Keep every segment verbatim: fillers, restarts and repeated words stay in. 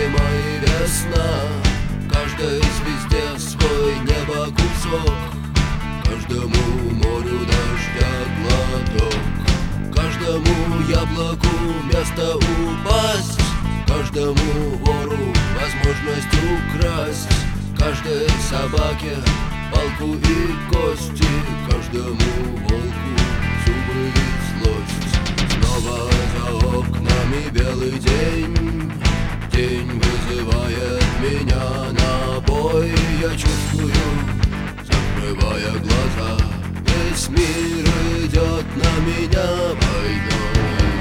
зима и весна. Каждой звезде свой небо кусок, каждому морю дождя глоток, каждому яблоку место упасть, каждому вору возможность украсть, каждой собаке палку и кости, каждому волку зубы и злость. Снова за окнами белый день, день вызывает меня на бой. Я чувствую, закрывая глаза, весь мир идет на меня войной.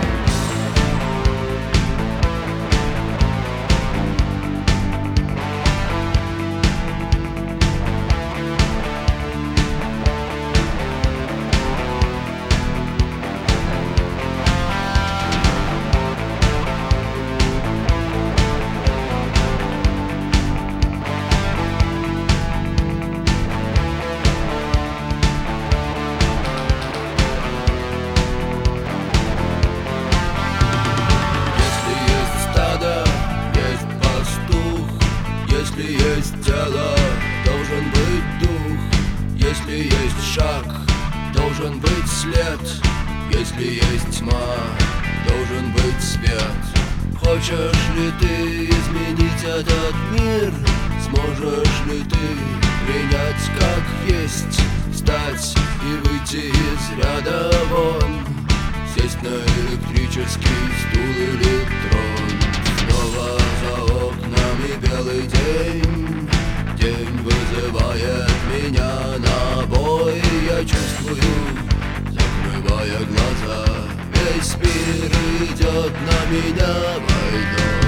Если есть тело, должен быть дух. Если есть шаг, должен быть след. Если есть тьма, должен быть свет. Хочешь ли ты изменить этот мир? Сможешь ли ты принять как есть? Встать и выйти из ряда вон, сесть на электрический стул или трон. Снова за окнами белый день, день вызывает меня на бой. Я чувствую, закрывая глаза, весь мир идет на меня войной.